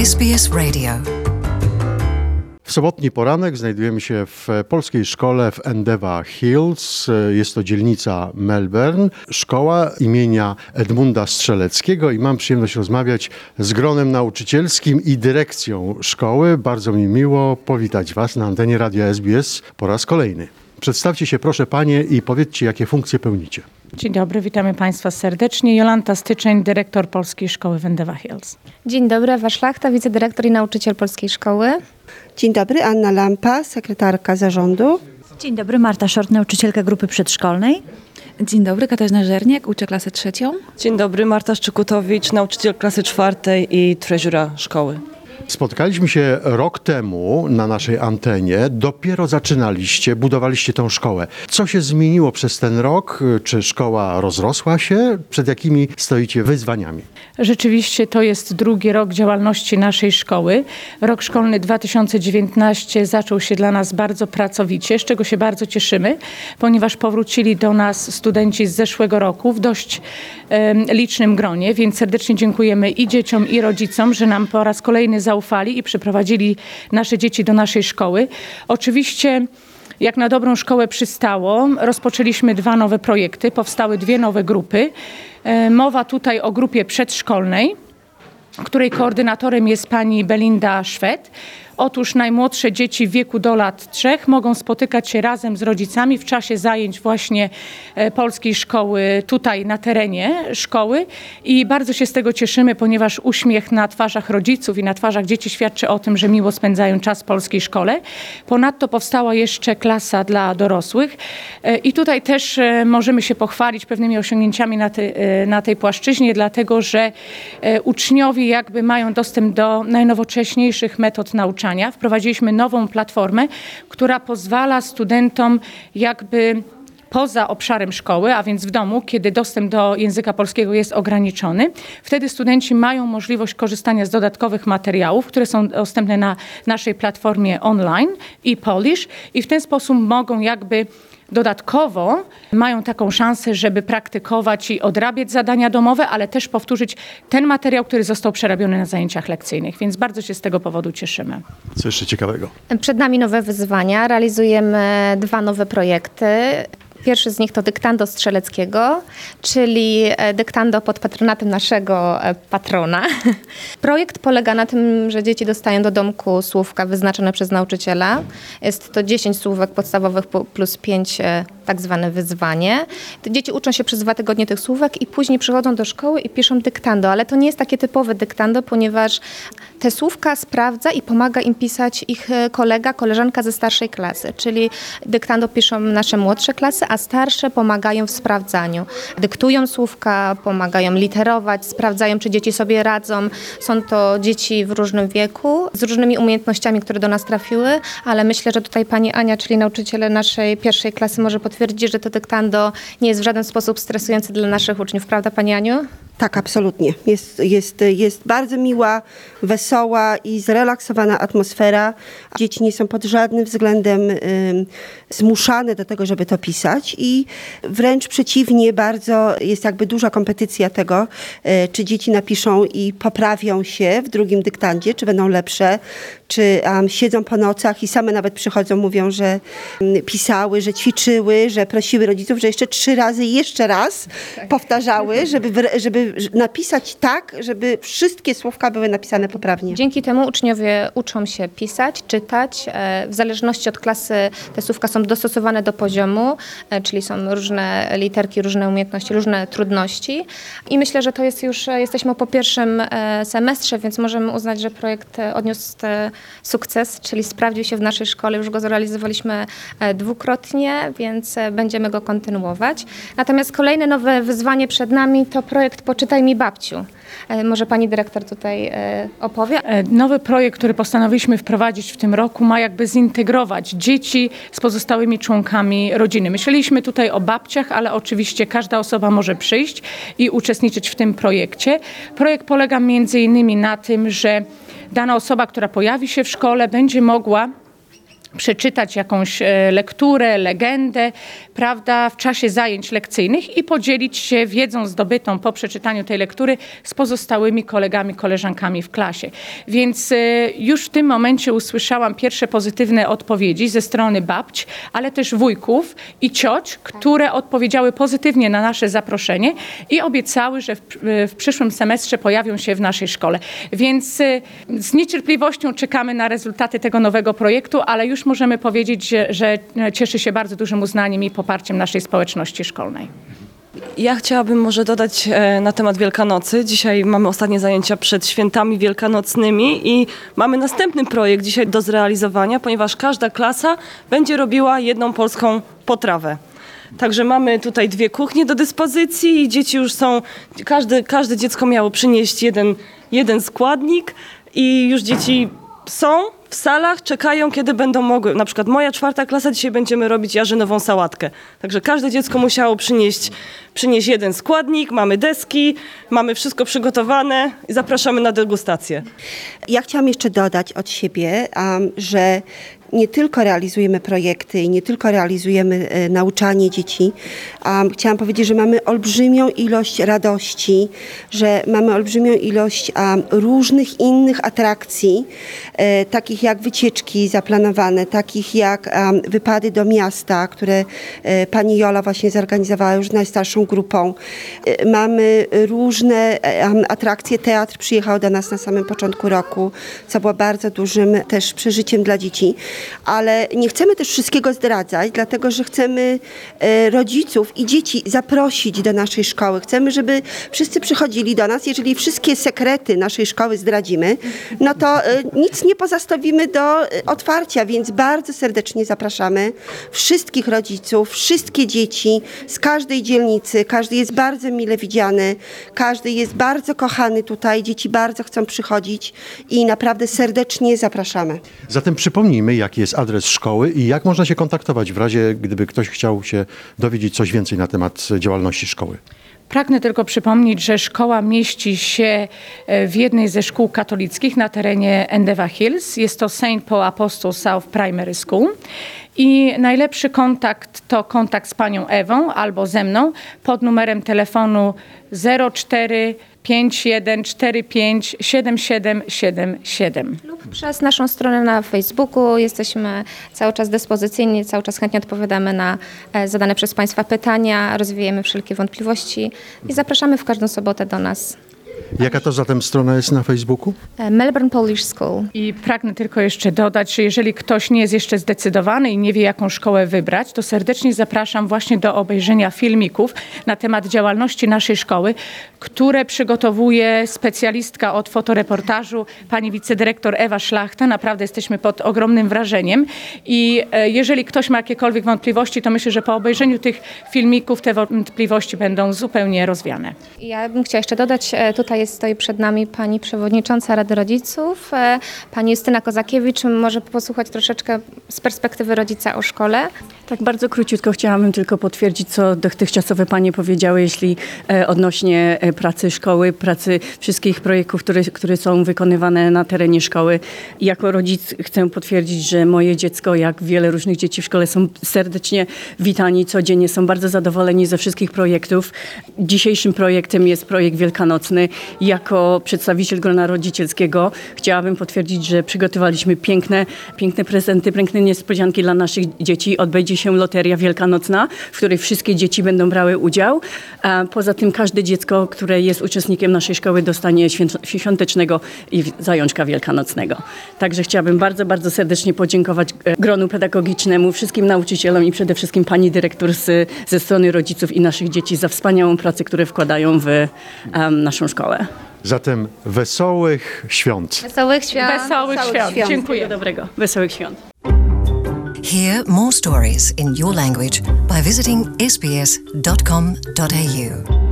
SBS Radio. W sobotni poranek znajdujemy się w polskiej szkole w Endeavour Hills. Jest to dzielnica Melbourne, szkoła imienia Edmunda Strzeleckiego i mam przyjemność rozmawiać z gronem nauczycielskim i dyrekcją szkoły. Bardzo mi miło powitać Was na antenie Radia SBS po raz kolejny. Przedstawcie się proszę Panie i powiedzcie, jakie funkcje pełnicie. Dzień dobry, witamy Państwa serdecznie. Jolanta Styczeń, dyrektor Polskiej Szkoły w Endeavour Hills. Dzień dobry, Ewa Szlachta, wicedyrektor i nauczyciel Polskiej Szkoły. Dzień dobry, Anna Lampa, sekretarka zarządu. Dzień dobry, Marta Short, nauczycielka grupy przedszkolnej. Dzień dobry, Katarzyna Żerniak, uczę klasę 3. Dzień dobry, Marta Szczykutowicz, nauczyciel klasy 4 i treżura szkoły. Spotkaliśmy się rok temu na naszej antenie. Dopiero zaczynaliście, budowaliście tę szkołę. Co się zmieniło przez ten rok? Czy szkoła rozrosła się? Przed jakimi stoicie wyzwaniami? Rzeczywiście to jest drugi rok działalności naszej szkoły. Rok szkolny 2019 zaczął się dla nas bardzo pracowicie, z czego się bardzo cieszymy, ponieważ powrócili do nas studenci z zeszłego roku w dość licznym gronie, więc serdecznie dziękujemy i dzieciom, i rodzicom, że nam po raz kolejny zaufali i przyprowadzili nasze dzieci do naszej szkoły. Oczywiście, jak na dobrą szkołę przystało, rozpoczęliśmy 2 nowe projekty, powstały 2 nowe grupy. Mowa tutaj o grupie przedszkolnej, której koordynatorem jest pani Belinda Szwed. Otóż najmłodsze dzieci w wieku do lat 3 mogą spotykać się razem z rodzicami w czasie zajęć właśnie polskiej szkoły tutaj na terenie szkoły i bardzo się z tego cieszymy, ponieważ uśmiech na twarzach rodziców i na twarzach dzieci świadczy o tym, że miło spędzają czas w polskiej szkole. Ponadto powstała jeszcze klasa dla dorosłych i tutaj też możemy się pochwalić pewnymi osiągnięciami na tej płaszczyźnie, dlatego że uczniowie jakby mają dostęp do najnowocześniejszych metod nauczania. Wprowadziliśmy nową platformę, która pozwala studentom jakby poza obszarem szkoły, a więc w domu, kiedy dostęp do języka polskiego jest ograniczony. Wtedy studenci mają możliwość korzystania z dodatkowych materiałów, które są dostępne na naszej platformie online i Polish i w ten sposób mogą jakby dodatkowo mają taką szansę, żeby praktykować i odrabiać zadania domowe, ale też powtórzyć ten materiał, który został przerabiony na zajęciach lekcyjnych, więc bardzo się z tego powodu cieszymy. Co jeszcze ciekawego? Przed nami nowe wyzwania, realizujemy 2 nowe projekty. Pierwszy z nich to dyktando Strzeleckiego, czyli dyktando pod patronatem naszego patrona. Projekt polega na tym, że dzieci dostają do domku słówka wyznaczone przez nauczyciela. Jest to 10 słówek podstawowych plus 5 tak zwane wyzwanie. Dzieci uczą się przez 2 tygodnie tych słówek i później przychodzą do szkoły i piszą dyktando, ale to nie jest takie typowe dyktando, ponieważ te słówka sprawdza i pomaga im pisać ich koleżanka ze starszej klasy, czyli dyktando piszą nasze młodsze klasy, a starsze pomagają w sprawdzaniu. Dyktują słówka, pomagają literować, sprawdzają, czy dzieci sobie radzą. Są to dzieci w różnym wieku, z różnymi umiejętnościami, które do nas trafiły, ale myślę, że tutaj pani Ania, czyli nauczyciel naszej pierwszej klasy, może potwierdzić, że to dyktando nie jest w żaden sposób stresujące dla naszych uczniów. Prawda, pani Aniu? Tak, absolutnie. Jest bardzo miła, wesoła i zrelaksowana atmosfera. Dzieci nie są pod żadnym względem zmuszane do tego, żeby to pisać i wręcz przeciwnie, bardzo jest jakby duża kompetycja tego, czy dzieci napiszą i poprawią się w drugim dyktandzie, czy będą lepsze, czy siedzą po nocach i same nawet przychodzą, mówią, że pisały, że ćwiczyły, że prosiły rodziców, że jeszcze 3 razy i jeszcze raz powtarzały, żeby napisać tak, żeby wszystkie słówka były napisane poprawnie. Dzięki temu uczniowie uczą się pisać, czytać. W zależności od klasy te słówka są dostosowane do poziomu, czyli są różne literki, różne umiejętności, różne trudności. I myślę, że to jest już, jesteśmy po pierwszym semestrze, więc możemy uznać, że projekt odniósł sukces, czyli sprawdził się w naszej szkole. Już go zrealizowaliśmy 2-krotnie, więc będziemy go kontynuować. Natomiast kolejne nowe wyzwanie przed nami to projekt Poczytaj mi babciu. Może pani dyrektor tutaj opowie. Nowy projekt, który postanowiliśmy wprowadzić w tym roku, ma jakby zintegrować dzieci z pozostałymi członkami rodziny. Myśleliśmy tutaj o babciach, ale oczywiście każda osoba może przyjść i uczestniczyć w tym projekcie. Projekt polega między innymi na tym, że dana osoba, która pojawi się w szkole, będzie mogła przeczytać jakąś lekturę, legendę, prawda, w czasie zajęć lekcyjnych i podzielić się wiedzą zdobytą po przeczytaniu tej lektury z pozostałymi kolegami, koleżankami w klasie. Więc już w tym momencie usłyszałam pierwsze pozytywne odpowiedzi ze strony babć, ale też wujków i cioć, które odpowiedziały pozytywnie na nasze zaproszenie i obiecały, że w przyszłym semestrze pojawią się w naszej szkole. Więc z niecierpliwością czekamy na rezultaty tego nowego projektu, ale już możemy powiedzieć, że cieszy się bardzo dużym uznaniem i poparciem naszej społeczności szkolnej. Ja chciałabym może dodać na temat Wielkanocy. Dzisiaj mamy ostatnie zajęcia przed świętami wielkanocnymi i mamy następny projekt dzisiaj do zrealizowania, ponieważ każda klasa będzie robiła jedną polską potrawę. Także mamy tutaj 2 kuchnie do dyspozycji i dzieci już są, każde dziecko miało przynieść jeden składnik i już dzieci są w salach, czekają, kiedy będą mogły. Na przykład moja 4. klasa, dzisiaj będziemy robić jarzynową sałatkę. Także każde dziecko musiało przynieść jeden składnik, mamy deski, mamy wszystko przygotowane i zapraszamy na degustację. Ja chciałam jeszcze dodać od siebie, że nie tylko realizujemy projekty i nie tylko realizujemy nauczanie dzieci. Chciałam powiedzieć, że mamy olbrzymią ilość radości, że mamy olbrzymią ilość różnych innych atrakcji, takich jak wycieczki zaplanowane, takich jak wypady do miasta, które pani Jola właśnie zorganizowała już z najstarszą grupą. Mamy różne atrakcje. Teatr przyjechał do nas na samym początku roku, co było bardzo dużym też przeżyciem dla dzieci. Ale nie chcemy też wszystkiego zdradzać, dlatego że chcemy rodziców i dzieci zaprosić do naszej szkoły. Chcemy, żeby wszyscy przychodzili do nas. Jeżeli wszystkie sekrety naszej szkoły zdradzimy, no to nic nie pozostawimy do otwarcia, więc bardzo serdecznie zapraszamy wszystkich rodziców, wszystkie dzieci z każdej dzielnicy. Każdy jest bardzo mile widziany, każdy jest bardzo kochany tutaj. Dzieci bardzo chcą przychodzić i naprawdę serdecznie zapraszamy. Zatem przypomnijmy, jaki jest adres szkoły i jak można się kontaktować w razie, gdyby ktoś chciał się dowiedzieć coś więcej na temat działalności szkoły. Pragnę tylko przypomnieć, że szkoła mieści się w jednej ze szkół katolickich na terenie Endeavour Hills. Jest to St. Paul Apostle South Primary School. I najlepszy kontakt to kontakt z panią Ewą albo ze mną pod numerem telefonu 0451457777. Lub przez naszą stronę na Facebooku. Jesteśmy cały czas dyspozycyjni, cały czas chętnie odpowiadamy na zadane przez Państwa pytania, rozwijamy wszelkie wątpliwości i zapraszamy w każdą sobotę do nas. Jaka to zatem strona jest na Facebooku? Melbourne Polish School. I pragnę tylko jeszcze dodać, że jeżeli ktoś nie jest jeszcze zdecydowany i nie wie, jaką szkołę wybrać, to serdecznie zapraszam właśnie do obejrzenia filmików na temat działalności naszej szkoły, które przygotowuje specjalistka od fotoreportażu, pani wicedyrektor Ewa Szlachta. Naprawdę jesteśmy pod ogromnym wrażeniem i jeżeli ktoś ma jakiekolwiek wątpliwości, to myślę, że po obejrzeniu tych filmików te wątpliwości będą zupełnie rozwiane. Ja bym chciała jeszcze dodać, tutaj stoi przed nami pani przewodnicząca Rady Rodziców, pani Justyna Kozakiewicz. Może posłuchać troszeczkę z perspektywy rodzica o szkole. Tak, bardzo króciutko chciałabym tylko potwierdzić, co dotychczasowe panie powiedziały, jeśli odnośnie pracy szkoły, pracy wszystkich projektów, które są wykonywane na terenie szkoły. I jako rodzic chcę potwierdzić, że moje dziecko, jak wiele różnych dzieci w szkole, są serdecznie witani codziennie, są bardzo zadowoleni ze wszystkich projektów. Dzisiejszym projektem jest projekt wielkanocny. Jako przedstawiciel grona rodzicielskiego chciałabym potwierdzić, że przygotowaliśmy piękne prezenty, piękne niespodzianki dla naszych dzieci. Odbędzie się loteria wielkanocna, w której wszystkie dzieci będą brały udział. A poza tym każde dziecko, które jest uczestnikiem naszej szkoły, dostanie świątecznego i zajączka wielkanocnego. Także chciałabym bardzo, bardzo serdecznie podziękować gronu pedagogicznemu, wszystkim nauczycielom i przede wszystkim pani dyrektor ze strony rodziców i naszych dzieci za wspaniałą pracę, które wkładają w naszą szkołę. Zatem wesołych świąt. Wesołych świąt. Wesołych świąt. Dziękuję. Wszystkiego dobrego. Wesołych świąt. Hear more stories in your language by visiting sbs.com.au.